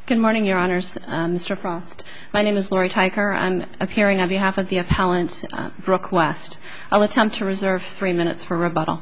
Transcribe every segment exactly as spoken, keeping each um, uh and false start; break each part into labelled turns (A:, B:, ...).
A: Good morning, Your Honors. Uh, Mister Frost. My name is Lori Tyker. I'm appearing on behalf of the appellant, uh, Brooke West. I'll attempt to reserve three minutes for rebuttal.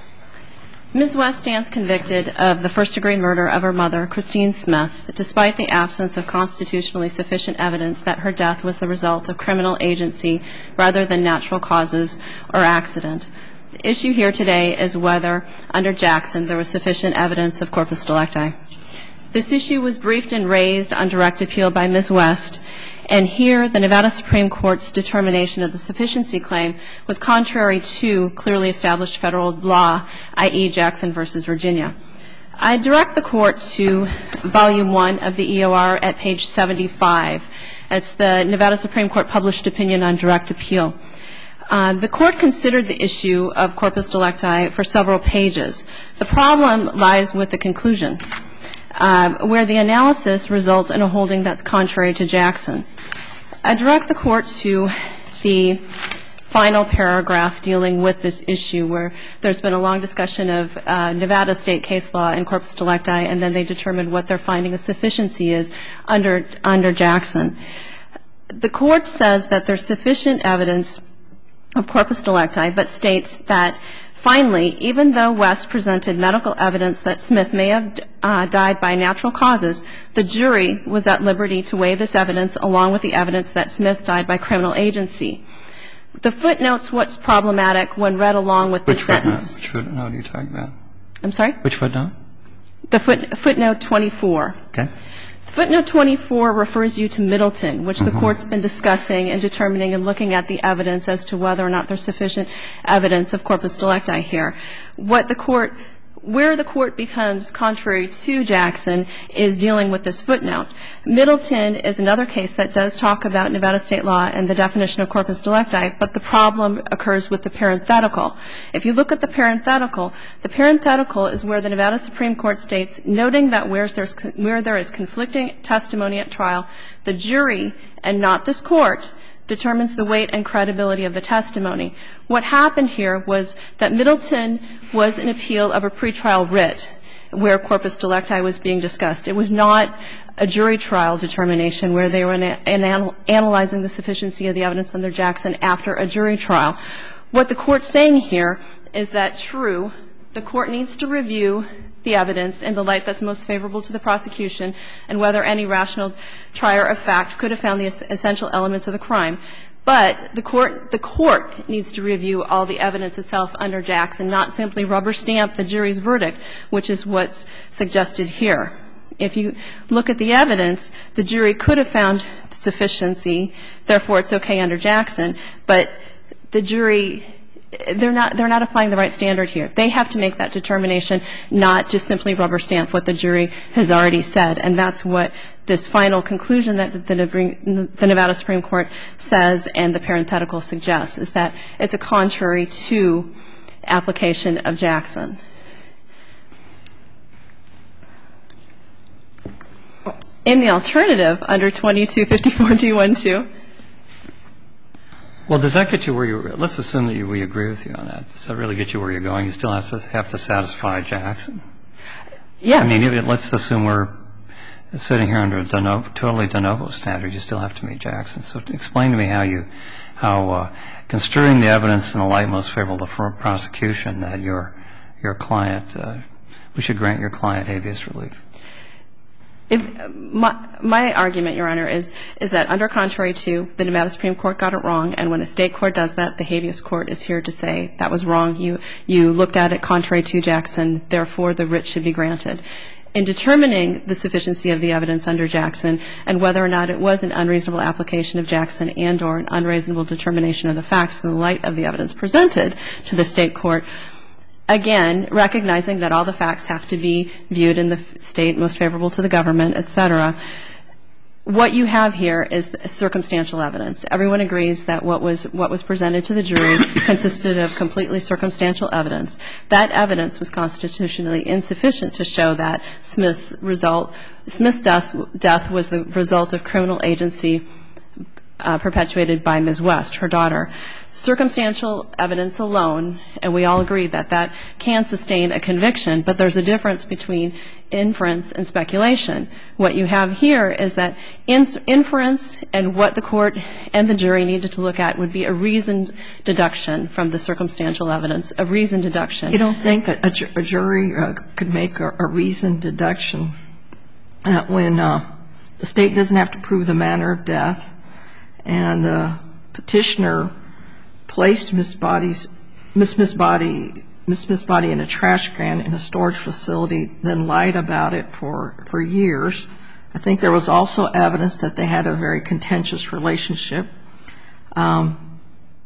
A: Miz West stands convicted of the first-degree murder of her mother, Christine Smith, despite the absence of constitutionally sufficient evidence that her death was the result of criminal agency rather than natural causes or accident. The issue here today is whether, under Jackson, there was sufficient evidence of corpus delicti. This issue was briefed and raised on direct appeal by Miz West, and here the Nevada Supreme Court's determination of the sufficiency claim was contrary to clearly established federal law, that is. Jackson v. Virginia. I direct the Court to Volume one of the E O R at page seventy-five. It's the Nevada Supreme Court published opinion on direct appeal. Uh, the Court considered the issue of corpus delicti for several pages. The problem lies with the conclusion, Uh, where the analysis results in a holding that's contrary to Jackson. I direct the Court to the final paragraph dealing with this issue, where there's been a long discussion of uh, Nevada state case law and corpus delicti, and then they determined what their finding of sufficiency is under under Jackson. The Court says that there's sufficient evidence of corpus delicti, but states that finally, even though West presented medical evidence that Smith may have uh, died by natural causes, the jury was at liberty to weigh this evidence along with the evidence that Smith died by criminal agency. The footnote's what's problematic when read along with this sentence.
B: Which footnote are you talking about?
A: I'm sorry?
B: Which footnote?
A: The foot, footnote twenty-four.
B: Okay.
A: Footnote twenty-four refers you to Middleton, which the
B: Mm-hmm.
A: Court's been discussing and determining and looking at the evidence as to whether or not there's sufficient evidence of corpus delicti here. What the Court, where the Court becomes contrary to Jackson is dealing with this footnote. Middleton is another case that does talk about Nevada state law and the definition of corpus delicti, but the problem occurs with the parenthetical. If you look at the parenthetical, the parenthetical is where the Nevada Supreme Court states, noting that where there's, where there is conflicting testimony at trial, the jury, and not this Court, determines the weight and credibility of the testimony. What happened here was that Middleton was an appeal of a pretrial writ where corpus delicti was being discussed. It was not a jury trial determination where they were an, an, analyzing the sufficiency of the evidence under Jackson after a jury trial. What the Court's saying here is that, true, the Court needs to review the evidence in the light that's most favorable to the prosecution and whether any rational trier of fact could have found the essential elements of the crime. But the Court, the Court needs to review all the evidence itself under Jackson, not simply rubber stamp the jury's verdict, which is what's suggested here. If you look at the evidence, the jury could have found sufficiency, therefore it's okay under Jackson, but the jury, they're not, they're not applying the right standard here. They have to make that determination, not just simply rubber stamp what the jury has already said. And that's what this final conclusion that the Nevada Supreme Court says and the parenthetical suggests, is that it's a contrary to application of Jackson. In the alternative, under twenty-two fifty-four D one two.
B: Well, does that get you where you're – let's assume that you, we agree with you on that. Does that really get you where you're going? You still have to, have to satisfy Jackson.
A: Yes.
B: I mean, even, let's assume we're sitting here under a de novo, totally de novo standard. You still have to meet Jackson. So explain to me how you – how uh, construing the evidence in the light most favorable to prosecution that your, your client uh, – we should grant your client habeas relief.
A: If, my, my argument, Your Honor, is, is that under contrary to, the Nevada Supreme Court got it wrong, and when a state court does that, the habeas court is here to say that was wrong. You, you looked at it contrary to Jackson, therefore the writ should be granted. In determining the sufficiency of the evidence under Jackson and whether or not it was an unreasonable application of Jackson and or an unreasonable determination of the facts in the light of the evidence presented to the state court, again, recognizing that all the facts have to be viewed in the state most favorable to the government, et cetera, what you have here is circumstantial evidence. Everyone agrees that what was what was presented to the jury consisted of completely circumstantial evidence. That evidence was constitutionally insufficient to show that Smith's result, Smith's death, death was the result of criminal agency uh, perpetuated by Miz West, her daughter. Circumstantial evidence alone, and we all agree that that can sustain a conviction, but there's a difference between inference and speculation. What you have here is that inference and what the court and the jury needed to look at would be a reasoned deduction from the circumstantial evidence, a reasoned deduction.
C: You don't think a, ju- a jury uh, could make a, a reasoned deduction uh, when uh, the state doesn't have to prove the manner of death and the petitioner placed Miss Body's Miss Miss Body Miss Miss Body in a trash can in a storage facility, then lied about it for for years. I think there was also evidence that they had a very contentious relationship. Um,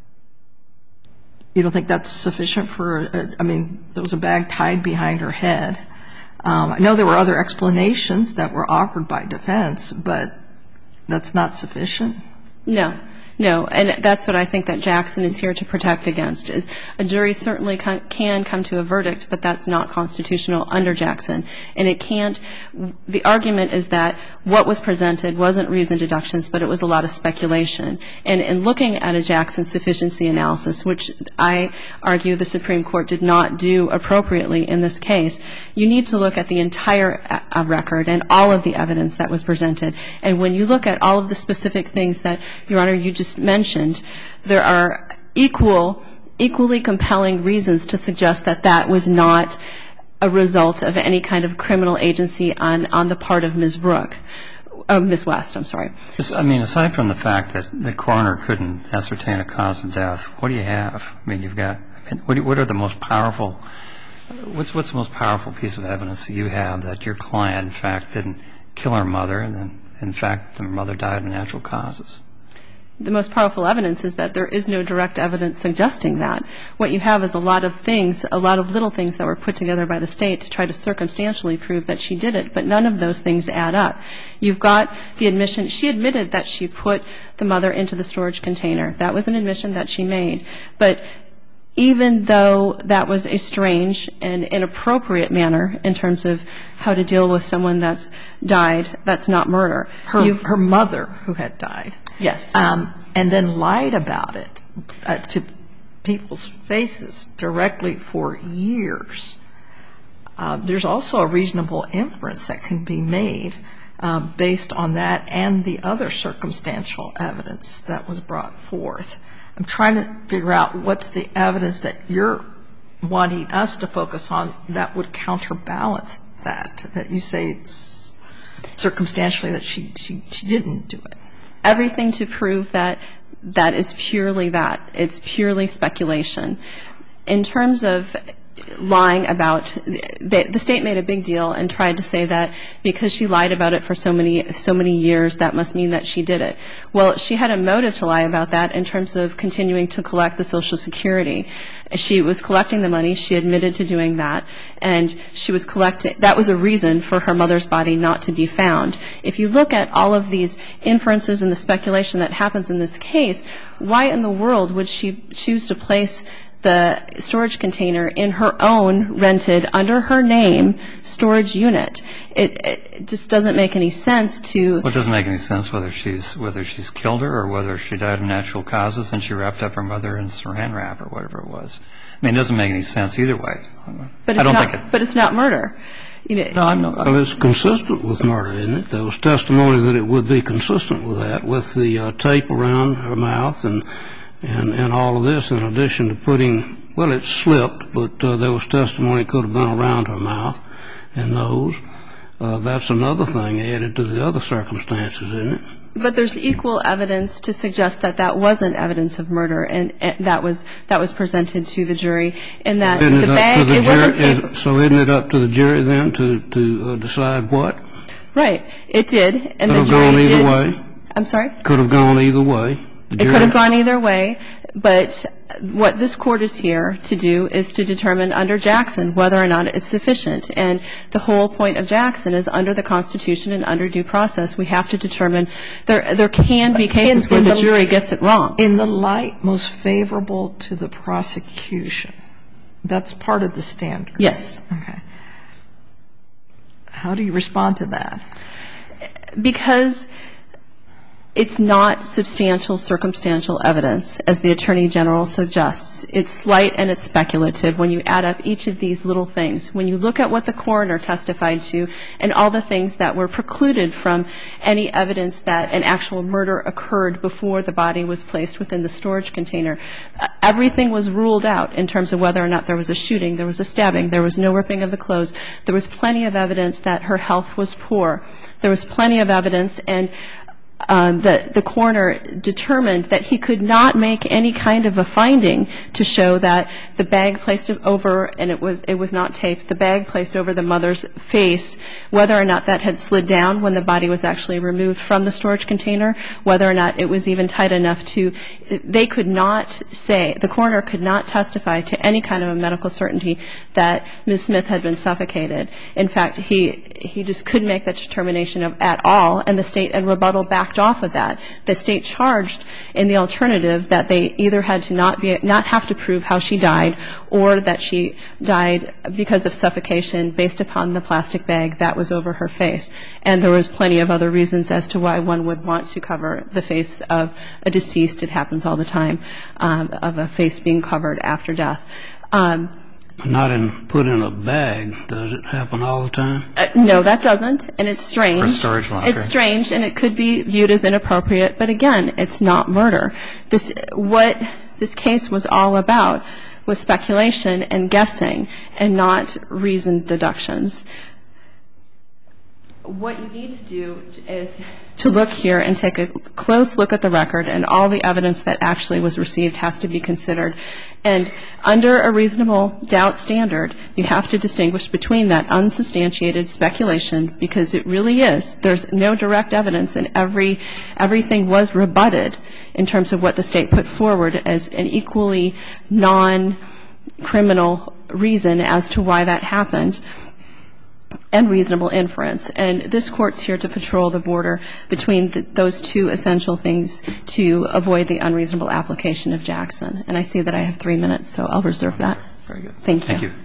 C: you don't think that's sufficient for? A, I mean, there was a bag tied behind her head. Um, I know there were other explanations that were offered by defense, but that's not sufficient.
A: No. No, and that's what I think that Jackson is here to protect against, is a jury certainly can come to a verdict, but that's not constitutional under Jackson. And it can't – the argument is that what was presented wasn't reasoned deductions, but it was a lot of speculation. And in looking at a Jackson sufficiency analysis, which I argue the Supreme Court did not do appropriately in this case, you need to look at the entire record and all of the evidence that was presented. And when you look at all of the specific things that, Your Honor, you just mentioned, there are equal, equally compelling reasons to suggest that that was not a result of any kind of criminal agency on, on the part of Miz Brooke, uh, Miz West, I'm sorry.
B: I mean, aside from the fact that the coroner couldn't ascertain a cause of death, what do you have? I mean, you've got, what, what are the most powerful, what's, what's the most powerful piece of evidence that you have that your client, in fact, didn't kill her mother and then, in fact, the mother died of natural causes?
A: The most powerful evidence is that there is no direct evidence suggesting that. What you have is a lot of things, a lot of little things that were put together by the state to try to circumstantially prove that she did it, but none of those things add up. You've got the admission, she admitted that she put the mother into the storage container. That was an admission that she made. But even though that was a strange and inappropriate manner in terms of how to deal with someone that's died, that's not murder.
C: Her, her mother, who had died.
A: Yes.
C: Um, and then lied about it uh, to people's faces directly for years. Uh, there's also a reasonable inference that can be made uh, based on that and the other circumstantial evidence that was brought forth. I'm trying to figure out what's the evidence that you're wanting us to focus on that would counterbalance that, that you say it's circumstantially that she, she, she didn't do it.
A: Everything to prove that that is purely that. It's purely speculation. In terms of lying about, the, the state made a big deal and tried to say that because she lied about it for so many so many years, that must mean that she did it. Well, she had a motive to lie about that in terms of continuing to collect the Social Security. She was collecting the money. She admitted to doing that, and she was collecting. That was a reason for her mother's body not to be found. If you look at all of these inferences and the speculation that happens in this case, why in the world would she choose to place the storage container in her own rented, under her name, storage unit? It, it just doesn't make any sense to...
B: Well, it doesn't make any sense whether she's whether she's killed her or whether she died of natural causes and she wrapped up her mother in saran wrap or whatever it was. I mean, it doesn't make any sense either way.
A: But it's,
B: I don't
A: not,
B: think it,
A: but it's not murder. You know,
B: no, I'm not.
D: Well, it's consistent with murder, isn't it? There was testimony that it would be consistent with that, with the uh, tape around her mouth and And, and all of this, in addition to putting, well, it slipped, but uh, there was testimony it could have been around her mouth and nose. Uh, that's another thing added to the other circumstances, isn't it?
A: But there's equal evidence to suggest that that wasn't evidence of murder, and, and that was that was presented to the jury. And that
D: isn't
A: the
D: it
A: bag,
D: the
A: it
D: jury,
A: wasn't tape.
D: is, so isn't it up to the jury then to to uh, decide what?
A: Right, it did, and
D: could
A: the
D: have
A: jury
D: gone either
A: did.
D: way.
A: I'm sorry.
D: Could have gone either way.
A: It could have gone either way, but what this Court is here to do is to determine under Jackson whether or not it's sufficient. And the whole point of Jackson is under the Constitution and under due process, we have to determine there there can be cases where the jury gets it wrong.
C: In the light most favorable to the prosecution, that's part of the standard.
A: Yes.
C: Okay. How do you respond to that?
A: Because It's not substantial circumstantial evidence, as the Attorney General suggests. It's slight and it's speculative when you add up each of these little things. When you look at what the coroner testified to and all the things that were precluded from any evidence that an actual murder occurred before the body was placed within the storage container, everything was ruled out in terms of whether or not there was a shooting, there was a stabbing, there was no ripping of the clothes. There was plenty of evidence that her health was poor. There was plenty of evidence, and Um, the, the coroner determined that he could not make any kind of a finding to show that the bag placed over, and it was it was not taped, the bag placed over the mother's face, whether or not that had slid down when the body was actually removed from the storage container, whether or not it was even tight enough to, they could not say, the coroner could not testify to any kind of a medical certainty that Miz Smith had been suffocated. In fact, he he just couldn't make that determination of, at all, and the state and rebuttal backed off of that. The state charged in the alternative that they either had to not be not have to prove how she died, or that she died because of suffocation based upon the plastic bag that was over her face. And there was plenty of other reasons as to why one would want to cover the face of a deceased. It happens all the time, um, of a face being covered after death. Um,
D: Not in put in a bag. Does it happen all the time?
A: Uh, no, that doesn't, and it's strange.
B: Or storage locker.
A: It's strange, and it could be viewed as inappropriate. But again, it's not murder. This what this case was all about was speculation and guessing, and not reasoned deductions. What you need to do is to look here and take a close look at the record, and all the evidence that actually was received has to be considered. And under a reasonable doubt standard, you have to distinguish between that unsubstantiated speculation, because it really is. There's no direct evidence, and every everything was rebutted in terms of what the state put forward as an equally non-criminal reason as to why that happened, and reasonable inference. And this Court's here to patrol the border between the, those two essential things to avoid the unreasonable application of Jackson. And I see that I have three minutes, so I'll reserve that.
B: Very good.
A: Thank you.
B: Thank you.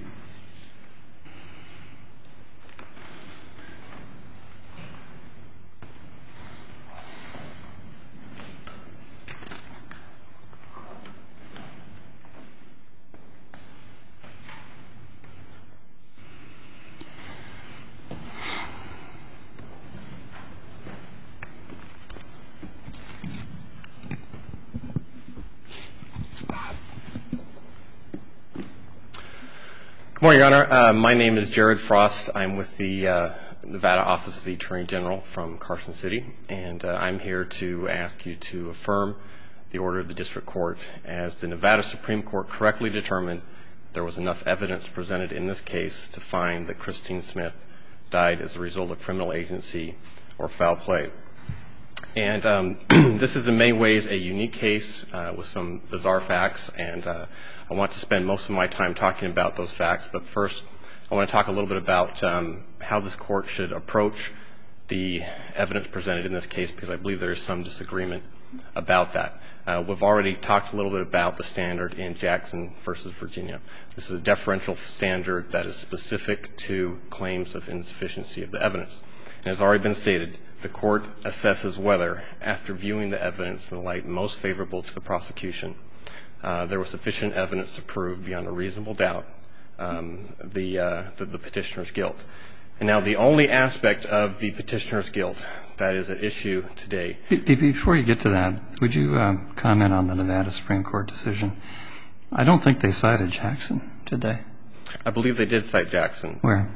E: Good morning, Your Honor. Uh, my name is Jared Frost. I'm with the uh, Nevada Office of the Attorney General from Carson City, and uh, I'm here to ask you to affirm the order of the District Court, as the Nevada Supreme Court correctly determined there was enough evidence presented in this case to find that Christine Smith died as a result of criminal agency or foul play. And um, this is in many ways a unique case uh, with some bizarre facts, and uh, I want to spend most of my time talking about those facts. But first, I want to talk a little bit about um, how this Court should approach the evidence presented in this case, because I believe there is some disagreement about that. Uh, we've already talked a little bit about the standard in Jackson versus Virginia. This is a deferential standard that is specific to claims of insufficiency of the evidence. And as already been stated, the Court assesses whether, after viewing the evidence in the light most favorable to the prosecution, uh, there was sufficient evidence to prove beyond a reasonable doubt um, the, uh, the the petitioner's guilt. And now the only aspect of the petitioner's guilt that is at issue today.
B: Before you get to that, would you um, comment on the Nevada Supreme Court decision? I don't think they cited Jackson, did they?
E: I believe they did cite Jackson.
B: Where?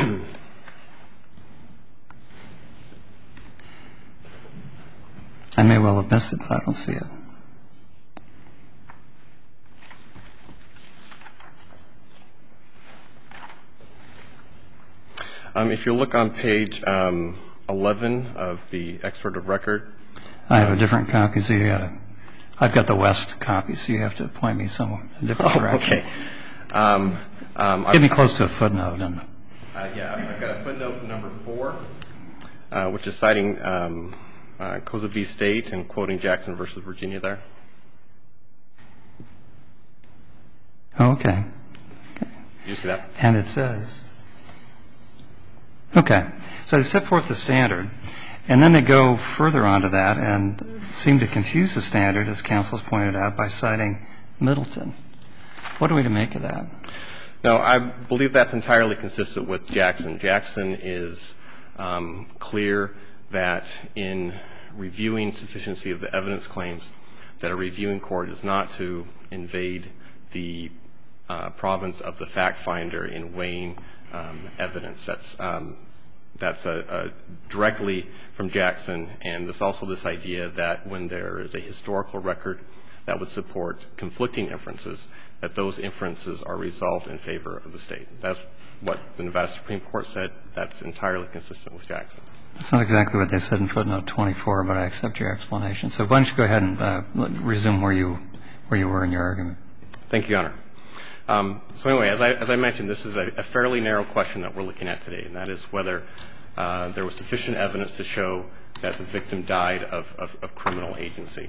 B: I may well have missed it, but I don't see it.
E: Um, if you look on page um, eleven of the excerpt of record.
B: I have a different copy, so you got to. I've got the West copy, so you have to point me some different
E: Oh,
B: direction.
E: okay. Um, um,
B: Get me close to a footnote. And
E: uh, yeah, I've got a footnote number four, uh, which is citing um, uh, Cosa v. State and quoting Jackson versus Virginia there.
B: oh, okay. Okay.
E: Did you see that?
B: And it says. Okay. So they set forth the standard, And then they go further onto that and seem to confuse the standard, as counsel's pointed out, by citing Middleton. What are we to make of that?
E: No, I believe that's entirely consistent with Jackson. Jackson is um, clear that in reviewing sufficiency of the evidence claims, that a reviewing court is not to invade the uh, province of the fact finder in weighing um, evidence. That's um, that's a, a directly from Jackson, and there's also this idea that when there is a historical record that would support conflicting inferences, that those inferences are resolved in favor of the state. That's what the Nevada Supreme Court said. That's entirely consistent with Jackson.
B: That's not exactly what they said in footnote twenty-four, but I accept your explanation. So why don't you go ahead and uh, resume where you where you were in your argument.
E: Thank you, Your Honor. Um, so anyway, as I, as I mentioned, this is a, a fairly narrow question that we're looking at today, and that is whether uh, there was sufficient evidence to show that the victim died of, of, of criminal agency.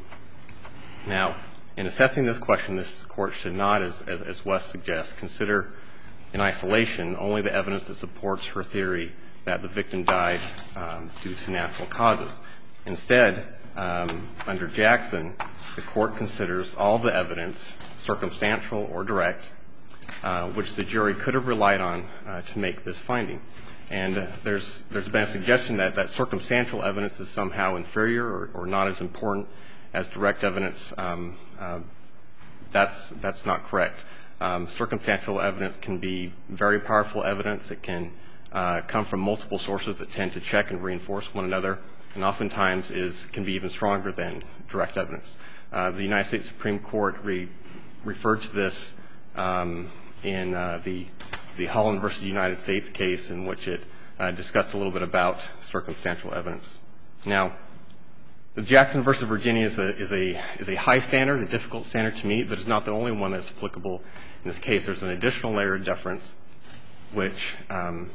E: Now, in assessing this question, this Court should not, as, as, as West suggests, consider in isolation only the evidence that supports her theory that the victim died um, due to natural causes. Instead, um, under Jackson, the Court considers all the evidence, circumstantial or direct, uh, which the jury could have relied on uh, to make this finding. And uh, there's there's been a suggestion that, that circumstantial evidence is somehow inferior or, or not as important as direct evidence. Um, uh, that's that's not correct. Um, circumstantial evidence can be very powerful evidence. It can uh, come from multiple sources that tend to check and reinforce one another, and oftentimes is can be even stronger than direct evidence. Uh, the United States Supreme Court re- referred to this um, in uh, the the Holland versus United States case, in which it uh, discussed a little bit about circumstantial evidence. Now, the Jackson versus Virginia is a is a is a high standard, a difficult standard to meet, but it's not the only one that's applicable in this case. There's an additional layer of deference, which um,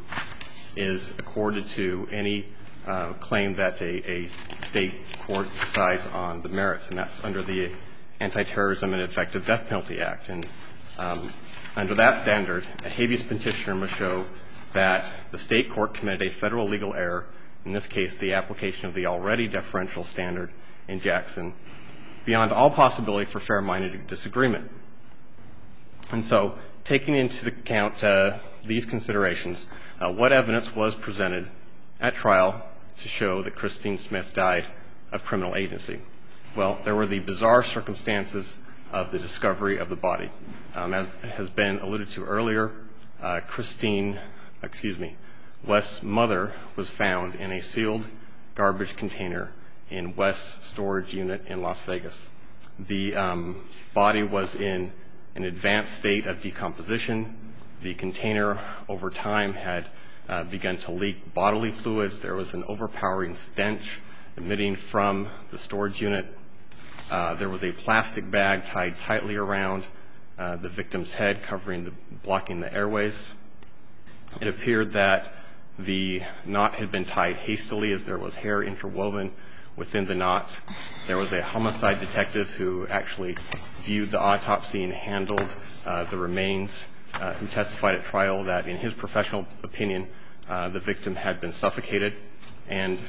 E: is accorded to any uh, claim that a, a state court decides on the merits, and that's under the Anti-Terrorism and Effective Death Penalty Act. And um, under that standard, a habeas petitioner must show that the state court committed a federal legal error, in this case the application of the already deferential standard in Jackson, beyond all possibility for fair-minded disagreement. And so, taking into account uh, these considerations, uh, what evidence was presented at trial to show that Christine Smith died of criminal agency? Well, there were the bizarre circumstances of the discovery of the body. Um, as has been alluded to earlier, uh, Christine, excuse me, West's mother was found in a sealed garbage container in West's storage unit in Las Vegas. The um, body was in an advanced state of decomposition. The container, over time, had uh, begun to leak bodily fluids. There was an overpowering stench emitting from the storage unit. Uh, there was a plastic bag tied tightly around uh, the victim's head, covering the, blocking the airways. It appeared that the knot had been tied hastily, as there was hair interwoven within the knot. There was a homicide detective who actually viewed the autopsy and handled uh, the remains, uh, who testified at trial that, in his professional opinion, uh, the victim had been suffocated. And,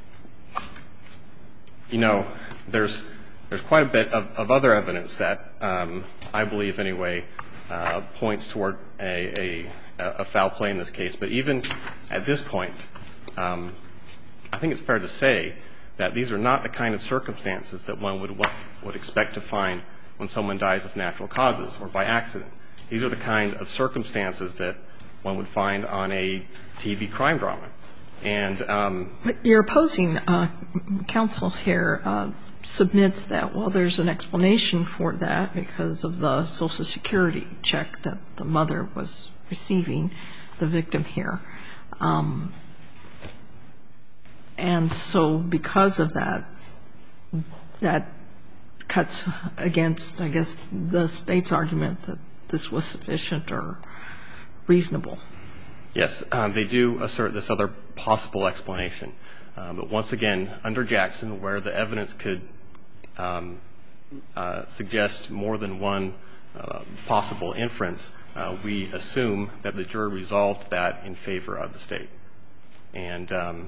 E: you know, there's there's quite a bit of, of other evidence that um, I believe, anyway, uh, points toward a, a, a foul play in this case. But even at this point, um, I think it's fair to say that these are not the kind of circumstances that one would would expect to find when someone dies of natural causes or by accident. These are the kind of circumstances that one would find on a T V crime drama. And um,
C: but your opposing uh, counsel here uh, submits that, well, there's an explanation for that because of the Social Security check that the mother was receiving, the victim here. Um, and so because of that, that cuts against, I guess, the State's argument that this was sufficient or reasonable.
E: Yes, um, they do assert this other possible explanation. Um, but once again, under Jackson, where the evidence could um, uh, suggest more than one uh, possible inference, uh, we assume that the jury resolved that in favor of the State. And um,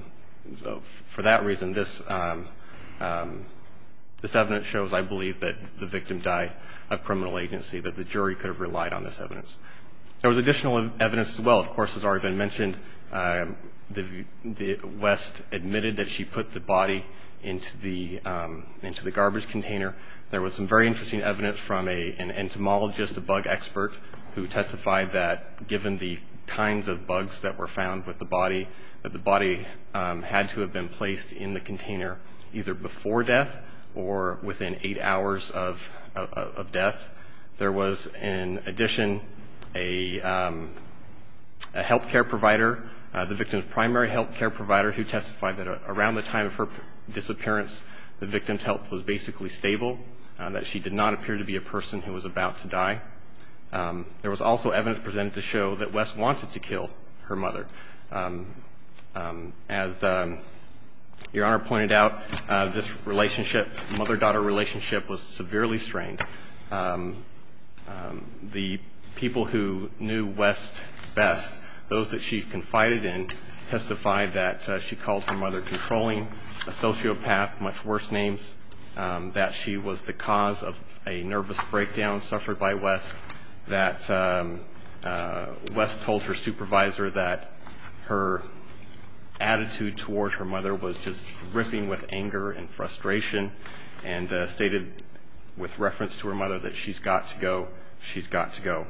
E: so for that reason, this um, um, this evidence shows, I believe, that the victim died of criminal agency, that the jury could have relied on this evidence. There was additional evidence as well. Of course, as already been mentioned, um, the, the West admitted that she put the body into the um, into the garbage container. There was some very interesting evidence from a, an entomologist, a bug expert, who testified that given the kinds of bugs that were found with the body, that the body um, had to have been placed in the container either before death or within eight hours of, of, of death. There was, in addition, a, um, a health care provider, uh, the victim's primary health care provider, who testified that uh, around the time of her disappearance, the victim's health was basically stable, uh, that she did not appear to be a person who was about to die. Um, there was also evidence presented to show that West wanted to kill her mother. Um, um, as um, Your Honor pointed out, uh, this relationship, mother-daughter relationship, was severely strained. Um, um, the people who knew West best, those that she confided in, testified that uh, she called her mother controlling, a sociopath, much worse names, um, that she was the cause of a nervous breakdown suffered by West, that um, uh, West told her supervisor that her attitude toward her mother was just dripping with anger and frustration, and uh, stated with reference to her mother that she's got to go, she's got to go.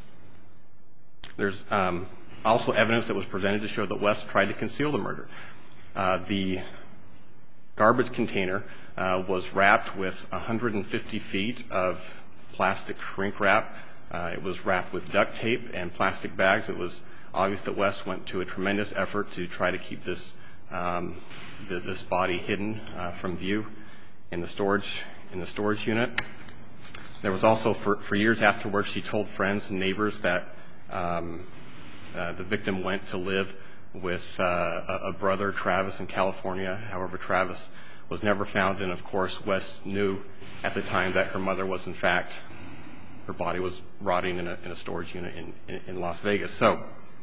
E: There's um, also evidence that was presented to show that West tried to conceal the murder. Uh, the garbage container uh, was wrapped with one hundred fifty feet of plastic shrink wrap. Uh, it was wrapped with duct tape and plastic bags. It was obvious that West went to a tremendous effort to try to keep this um, the, this body hidden uh, from view in the storage in the storage unit. There was also, for, for years afterwards, she told friends and neighbors that um, uh, the victim went to live with uh, a, a brother, Travis, in California. However, Travis was never found, and of course, West knew at the time that her mother was, in fact, her body was rotting in a, in a storage unit in, in, in Las Vegas. So,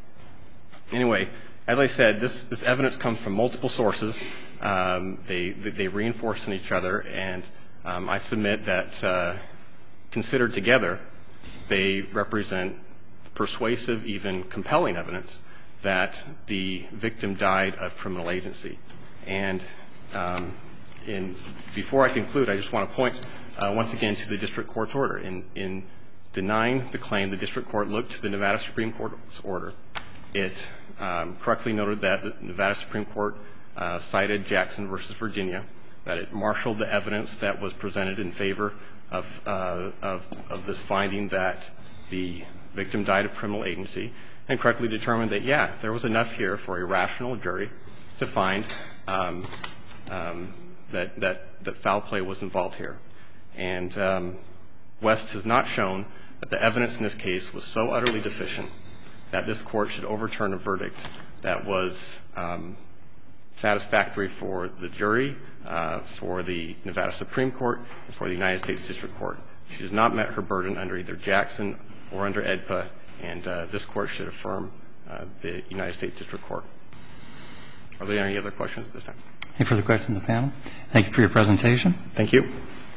E: anyway, as I said, this, this evidence comes from multiple sources. Um, they, they reinforce in each other, and um, I submit that, uh, considered together, they represent persuasive, even compelling evidence that the victim died of criminal agency. And um, in, before I conclude, I just want to point uh, once again to the district court's order. In, in denying the claim, the district court looked to the Nevada Supreme Court's order. It um, correctly noted that the Nevada Supreme Court uh, cited Jackson versus Virginia, that it marshaled the evidence that was presented in favor of, uh, of, of this finding that the victim died of criminal agency, and correctly determined that, yeah, there was enough here for a rational jury to find um, um, that, that, that foul play was involved here. And um, West has not shown that the evidence in this case was so utterly deficient that this court should overturn a verdict that was um, satisfactory for the jury, uh, for the Nevada Supreme Court, and for the United States District Court. She has not met her burden under either Jackson or under E D P A, and uh, this court should affirm uh, the United States District Court. Are there any other questions at this time?
B: Any further questions in the panel? Thank you for your presentation.
E: Thank you.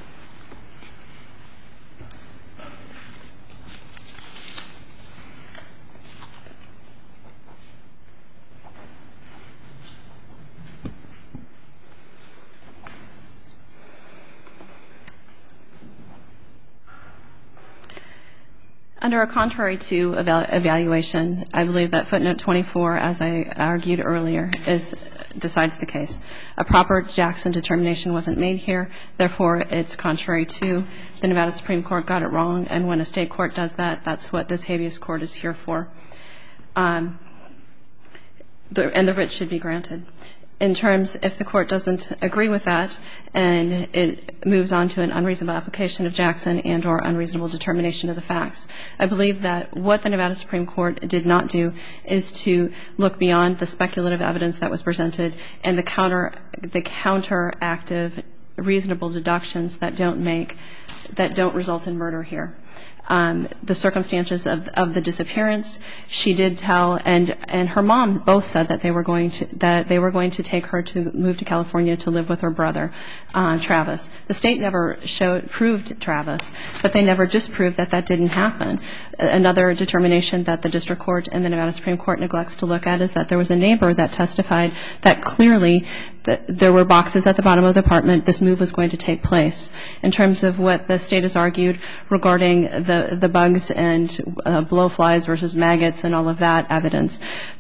A: Under a contrary to eval- evaluation, I believe that footnote twenty-four, as I argued earlier, is decides the case. A proper Jackson determination wasn't made here. Therefore, it's contrary to the Nevada Supreme Court got it wrong. And when a state court does that, that's what this habeas court is here for. Um, the, and the writ should be granted. In terms, if the court doesn't agree with that and it moves on to an unreasonable application of Jackson and or unreasonable determination of the facts, I believe that what the Nevada Supreme Court did not do is to look beyond the speculative evidence that was presented and the counter, the counteractive reasonable deductions that don't make, that don't result in murder here. um, the circumstances of, of the disappearance. She did tell, and and her mom both said that they were going to that they were going to take her to move to California to live with her brother, uh, Travis. The state never showed proved Travis, but they never disproved that that didn't happen. Another determination that the district court and the Nevada Supreme Court neglects to look at is that there was a neighbor that testified that clearly that there were boxes at the bottom of the apartment. This move was going to take place. In terms of what the state has argued regarding the, the bugs and uh, blowflies versus maggots and all of that evidence,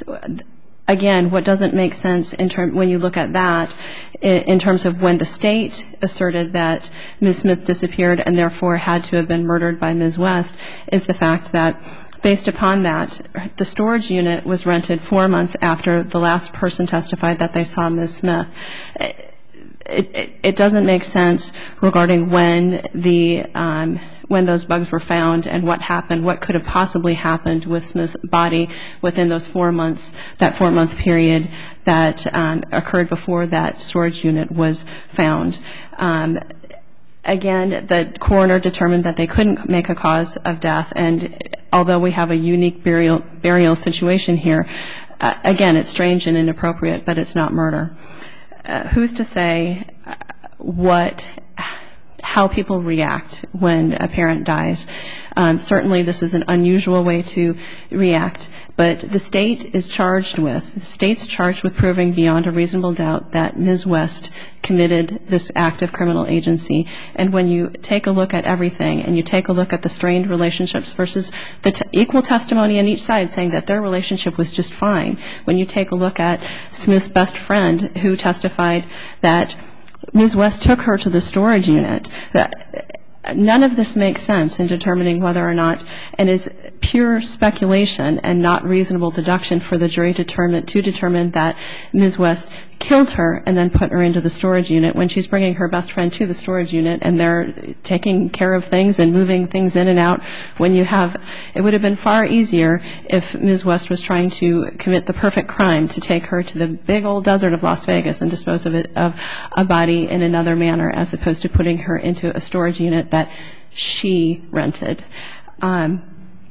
A: again, what doesn't make sense in term, when you look at that, in, in terms of when the state asserted that Miz Smith disappeared and therefore had to have been murdered by Miz West, is the fact that based upon that, the storage unit was rented four months after the last person testified that they saw Miz Smith. It, it, it doesn't make sense regarding when the um, when those bugs were found and what happened, what could have possibly happened with Smith's body within those four months, that four-month period that um, occurred before that storage unit was found. Um, Again, the coroner determined that they couldn't make a cause of death, and although we have a unique burial burial situation here, uh, again, it's strange and inappropriate, but it's not murder. Uh, who's to say uh, what, how people react when a parent dies? Um, certainly, this is an unusual way to react, but the state is charged with, the state's charged with proving beyond a reasonable doubt that Miz West committed this act of criminal agency. And when you take a look at everything and you take a look at the strained relationships versus the t- equal testimony on each side saying that their relationship was just fine, when you take a look at Smith's best friend who testified that Miz West took her to the storage unit, that none of this makes sense in determining whether or not, and is pure speculation and not reasonable deduction for the jury determine, to determine that Miz West killed her and then put her into the storage unit when she's bringing her best friend to the storage unit and they're taking care of things and moving things in and out. When you have, it would have been far easier if Miz West was trying to commit the perfect crime to take her to the big old desert of Las Vegas and dispose of, it, of a body in another manner as opposed to putting her into a storage unit that she rented. Um,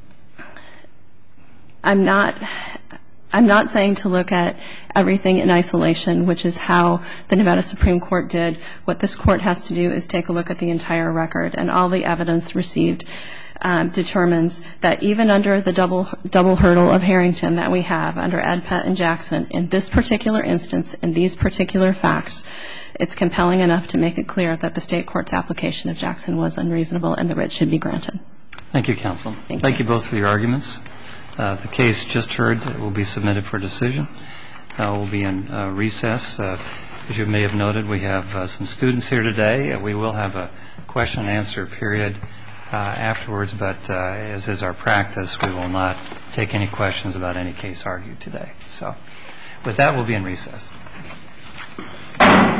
A: I'm not, I'm not saying to look at everything in isolation, which is how the Nevada Supreme Court did. What this court has to do is take a look at the entire record, and all the evidence received um, determines that even under the double double hurdle of Harrington that we have under Edpet and Jackson, in this particular instance, in these particular facts, it's compelling enough to make it clear that the state court's application of Jackson was unreasonable and the writ should be granted.
B: Thank you, counsel.
A: Thank,
B: Thank
A: you.
B: you both for your arguments. Uh, the case just heard will be submitted for decision. Uh, we'll be in uh, recess. Uh, as you may have noted, we have uh, some students here today. Uh, we will have a question and answer period uh, afterwards, but uh, as is our practice, we will not take any questions about any case argued today. So with that, we'll be in recess.